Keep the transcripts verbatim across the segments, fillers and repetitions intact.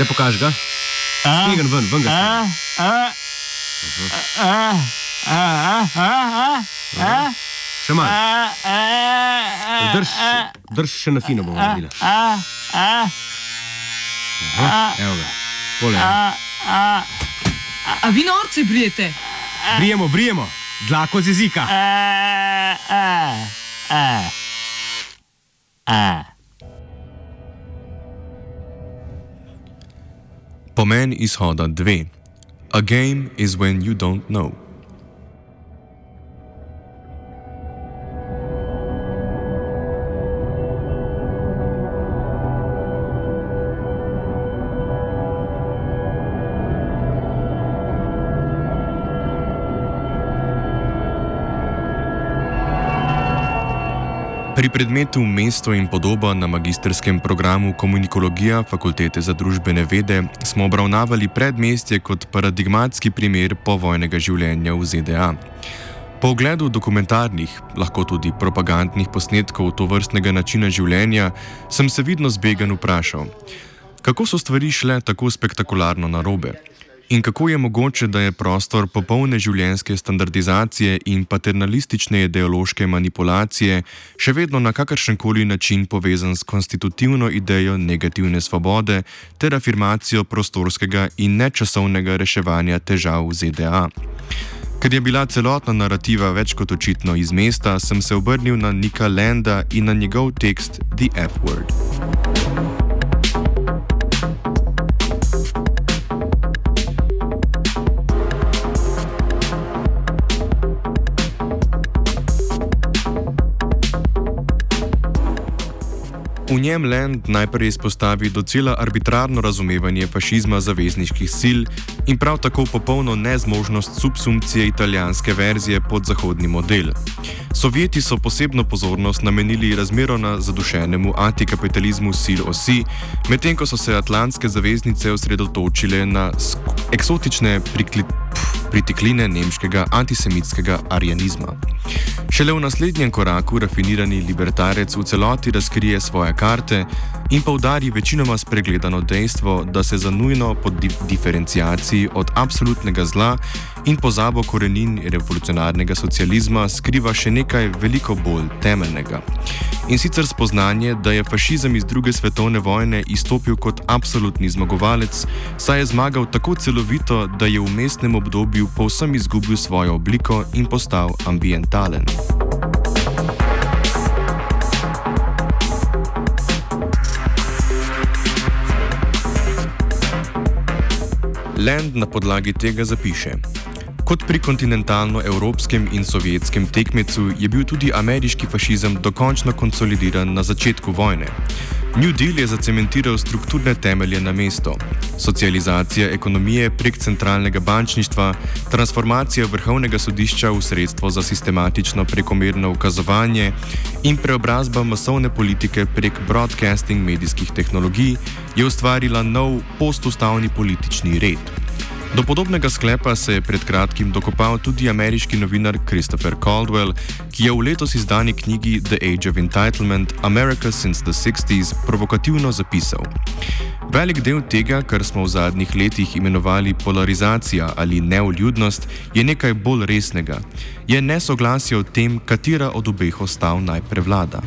Ne pokaži ga. Snegen ven, ven ga snegen. Še malo. Drž, drž še na fino bomo naredili. Evo ga. Pole. A vi norce brijete? Brijemo, brijemo. Dlako z jezika. Pomen izhoda dve. A game is when you don't know. Pri predmetu Mesto in podoba na magistrskem programu Komunikologija Fakultete za družbene vede smo obravnavali predmestje kot paradigmatski primer povojnega življenja v Z D A. Po ogledu dokumentarnih, lahko tudi propagandnih posnetkov tovrstnega načina življenja, sem se vidno zbegan vprašal, kako so stvari šle tako spektakularno narobe? In kako je mogoče, da je prostor popolne življenjske standardizacije in paternalistične ideološke manipulacije še vedno na kakršenkoli način povezan s konstitutivno idejo negativne svobode ter afirmacijo prostorskega in nečasovnega reševanja težav v Z D A? Ker je bila celotna narativa več kot očitno iz mesta, sem se obrnil na Nika Landa in na njegov tekst The F-Word. V njem Land najprej izpostavi docela arbitrarno razumevanje fašizma zavezniških sil in prav tako popolno nezmožnost subsumpcije italijanske verzije pod zahodni model. Sovjeti so posebno pozornost namenili razmeroma zadušenemu antikapitalizmu sil osi, medtem ko so se atlantske zaveznice osredotočile na eksotične prikli... pritikline nemškega antisemitskega arianizma. Šele v naslednjem koraku rafinirani libertarec v celoti razkrije svoje karte in poudari večinoma spregledano dejstvo, da se za nujno po diferenciaciji od absolutnega zla in pozabo korenin revolucionarnega socializma skriva še nekaj veliko bolj temeljnega. In sicer spoznanje, da je fašizem iz druge svetovne vojne izstopil kot absolutni zmagovalec, saj je zmagal tako celovito, da je v vmesnem obdobju povsem izgubil svojo obliko in postal ambientalen. Land na podlagi tega zapiše: kot pri kontinentalno-evropskem in sovjetskem tekmecu je bil tudi ameriški fašizem dokončno konsolidiran na začetku vojne. New Deal je zacementiral strukturne temelje na mesto. Socializacija ekonomije prek centralnega bančništva, transformacija vrhovnega sodišča v sredstvo za sistematično prekomerno ukazovanje in preobrazba masovne politike prek broadcasting medijskih tehnologij je ustvarila nov postustavni politični red. Do podobnega sklepa se je pred kratkim dokopal tudi ameriški novinar Christopher Caldwell, ki je v letos izdani knjigi The Age of Entitlement – America since the sixties provokativno zapisal: velik del tega, kar smo v zadnjih letih imenovali polarizacija ali neuljudnost, je nekaj bolj resnega. Je nesoglasje o tem, katera od obeh ostav naj prevlada.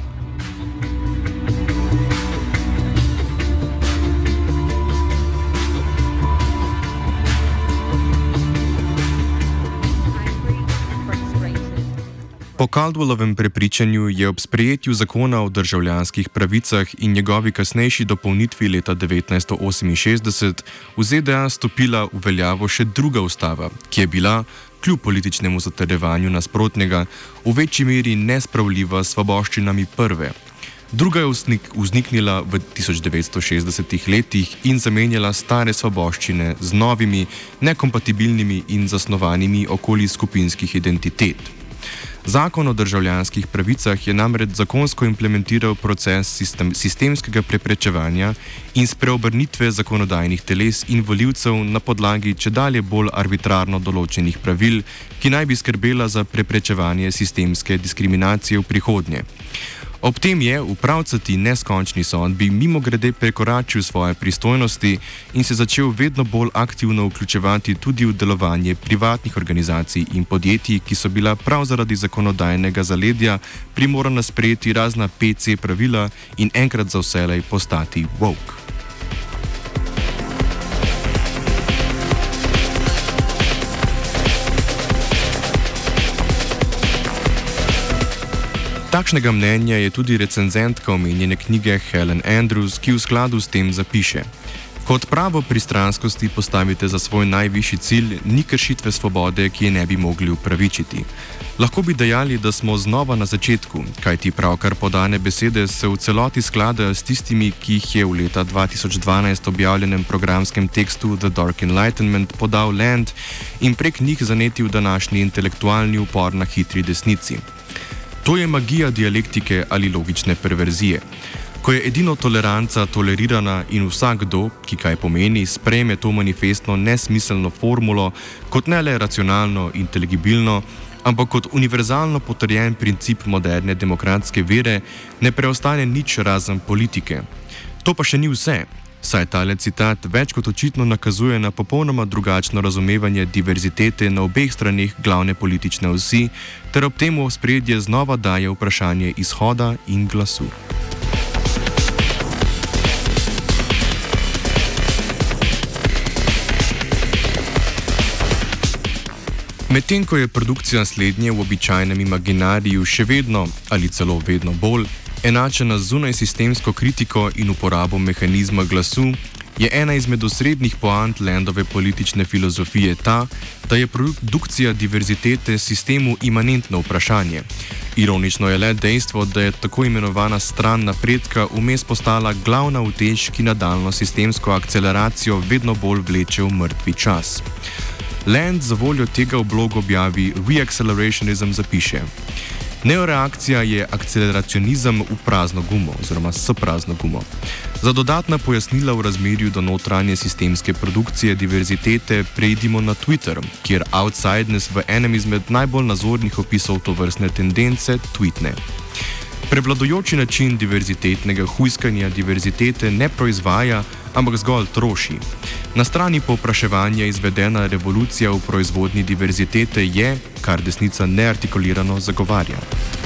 Po Caldwellovem prepričanju je ob sprejetju zakona o državljanskih pravicah in njegovi kasnejši dopolnitvi leta devetnajststo oseminšestdeset v Z D A stopila v veljavo še druga ustava, ki je bila, kljub političnemu zatrjevanju nasprotnega, v večji meri nespravljiva s svoboščinami prve. Druga je vzniknila v tisoč devetsto šestdesetih letih in zamenjala stare svoboščine z novimi, nekompatibilnimi in zasnovanimi okoli skupinskih identitet. Zakon o državljanskih pravicah je namreč zakonsko implementiral proces sistem, sistemskega preprečevanja in spreobrnitve zakonodajnih teles in volivcev na podlagi čedalje bolj arbitrarno določenih pravil, ki naj bi skrbela za preprečevanje sistemske diskriminacije v prihodnje. Ob tem je v pravcati neskončni sodbi mimogrede prekoračil svoje pristojnosti in se začel vedno bolj aktivno vključevati tudi v delovanje privatnih organizacij in podjetij, ki so bila prav zaradi zakonodajnega zaledja primorana sprejeti razna P C pravila in enkrat za vselej postati woke. Takšnega mnenja je tudi recenzentka omenjene knjige Helen Andrews, ki v skladu s tem zapiše: Kot pravo pristranskosti postavite za svoj najvišji cilj, ni kršitve svobode, ki je ne bi mogli upravičiti. Lahko bi dejali, da smo znova na začetku, kajti pravkar podane besede se v celoti skladajo s tistimi, ki jih je v leta dva tisoč dvanajst objavljenem programskem tekstu The Dark Enlightenment podal Land in prek njih zanetil današnji intelektualni upor na hitri desnici. To je magija dialektike ali logične perverzije. Ko je edino toleranca tolerirana in vsakdo, ki kaj pomeni, sprejme to manifestno nesmiselno formulo kot ne le racionalno, inteligibilno, ampak kot univerzalno potrjen princip moderne demokratske vere, ne preostane nič razen politike. To pa še ni vse, saj tale citat več kot očitno nakazuje na popolnoma drugačno razumevanje diverzitete na obeh straneh glavne politične osi, ter ob tem v ospredje znova daje vprašanje izhoda in glasu. Medtem ko je produkcija slednje v običajnem imaginariju še vedno, ali celo vedno bolj, enačena z zunajsistemsko kritiko in uporabo mehanizma glasu, je ena izmed osrednjih poant Landove politične filozofije ta, da je produkcija diverzitete sistemu imanentno vprašanje. Ironično je le dejstvo, da je tako imenovana stran napredka vmes postala glavna utež, ki nadaljnjo sistemsko akceleracijo vedno bolj vleče v mrtvi čas. Land za voljo tega v blogu objavi Reaccelerationism zapiše: Neoreakcija je akceleracionizem v prazno gumo, oziroma s prazno gumo. Za dodatna pojasnila v razmerju do notranje sistemske produkcije diverzitete preidimo na Twitter, kjer Outsideness v enem izmed najbolj nazornih opisov tovrstne tendence tweetne: Prevladujoči način diverzitetnega hujskanja diverzitete ne proizvaja, ampak zgolj troši. Na strani povpraševanja izvedena revolucija v proizvodnji diverzitete je, kar desnica neartikulirano zagovarja.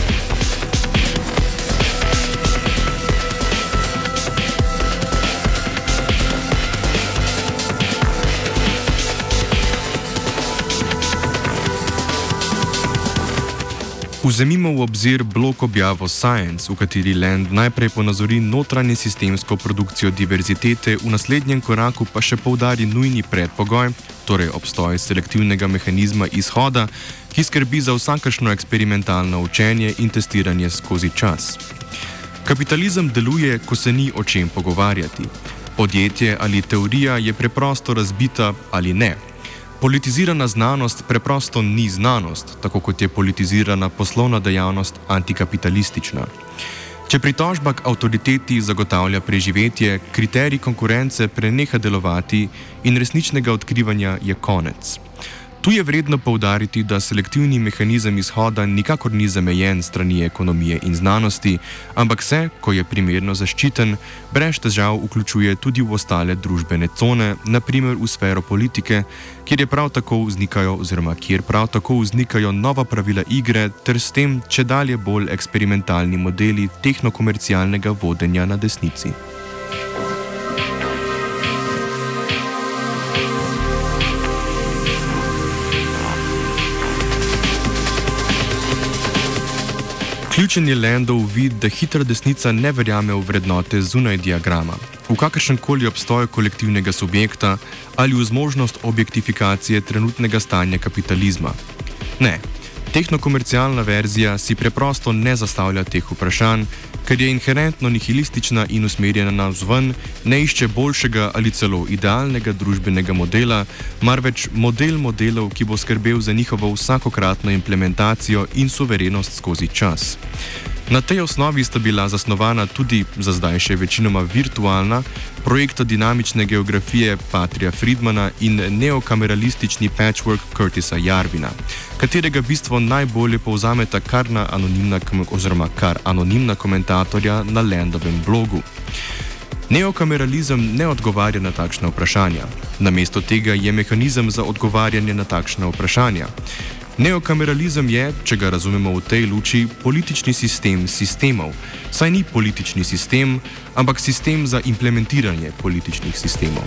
Vzemimo v obzir blok objavo Science, v kateri Land najprej ponazori notranje sistemsko produkcijo diverzitete, v naslednjem koraku pa še poudari nujni predpogoj, torej obstoj selektivnega mehanizma izhoda, ki skrbi za vsakršno eksperimentalno učenje in testiranje skozi čas. Kapitalizem deluje, ko se ni o čem pogovarjati. Podjetje ali teorija je preprosto razbita ali ne. Politizirana znanost preprosto ni znanost, tako kot je politizirana poslovna dejavnost antikapitalistična. Če pritožba k avtoriteti zagotavlja preživetje, kriterij konkurence preneha delovati in resničnega odkrivanja je konec. Tu je vredno poudariti, da selektivni mehanizem izhoda nikakor ni zamejen strani ekonomije in znanosti, ampak se, ko je primerno zaščiten, brez težav vključuje tudi v ostale družbene cone, na primer v sfero politike, kjer je prav tako vznikajo oziroma kjer prav tako vznikajo nova pravila igre ter s tem čedalje bolj eksperimentalni modeli tehnokomercialnega vodenja na desnici. Ključen je Landov vid, da hitra desnica ne verjame v vrednote zunaj diagrama, v kakršenkoli obstoj kolektivnega subjekta ali v zmožnost objektifikacije trenutnega stanja kapitalizma. Ne, tehnokomercialna verzija si preprosto ne zastavlja teh vprašanj, ker je inherentno nihilistična in usmerjena navzven, ne išče boljšega ali celo idealnega družbenega modela, marveč model modelov, ki bo skrbel za njihovo vsakokratno implementacijo in suverenost skozi čas. Na tej osnovi sta bila zasnovana tudi, za zdaj še večinoma virtualna, projekta dinamične geografije Patrija Friedmana in neokameralistični patchwork Curtisa Yarvina, katerega bistvo najbolje povzameta kar na anonimna, oziroma kar anonimna komentatorja na Landovem blogu. Neokameralizem ne odgovarja na takšna vprašanja. Namesto tega je mehanizem za odgovarjanje na takšna vprašanja. Neokameralizem je, če ga razumemo v tej luči, politični sistem sistemov, saj ni politični sistem, ampak sistem za implementiranje političnih sistemov.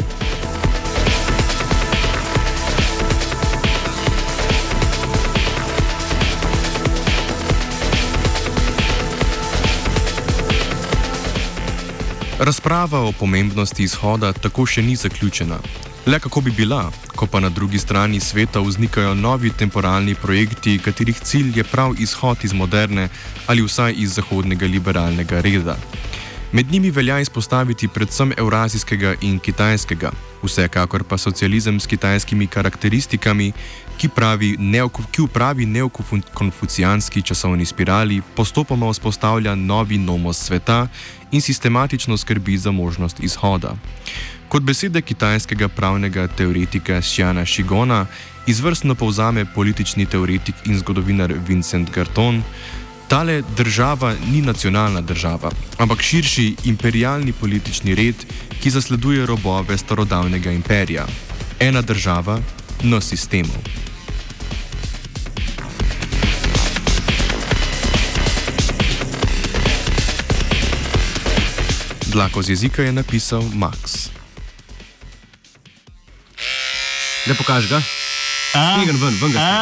Razprava o pomembnosti izhoda tako še ni zaključena. Le kako bi bila, ko pa na drugi strani sveta vznikajo novi temporalni projekti, katerih cilj je prav izhod iz moderne ali vsaj iz zahodnega liberalnega reda. Med njimi velja izpostaviti predvsem evrazijskega in kitajskega, vsekakor pa socializem s kitajskimi karakteristikami, ki, pravi neoko, ki v pravi neokonfucijanski časovni spirali postopoma vzpostavlja novi nomos sveta in sistematično skrbi za možnost izhoda. Kot besede kitajskega pravnega teoretika Xiana Shigona izvrstno povzame politični teoretik in zgodovinar Vincent Garton, tale država ni nacionalna država, ampak širši imperialni politični red, ki zasleduje robove starodavnega imperija. Ena država, no sistemov. Dlako z jezika je napisal Max. Da pokaži ga. Snegen ven, ven ga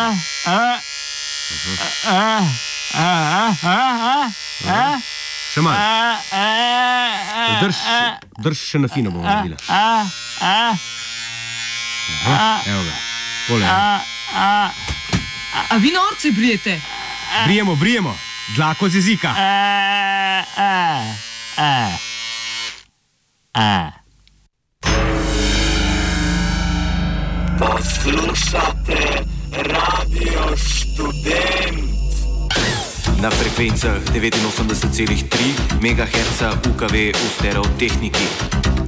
snegen. Še malo. Drž, drž še na fino bomo naredila. Evo ga. Pole. A vi norci brijete? Brijemo, brijemo. Dlako z jezika. Poslušate Radio Študent na frekvencah devetinosemdeset celih tri megaherca U K V v stereotehniki.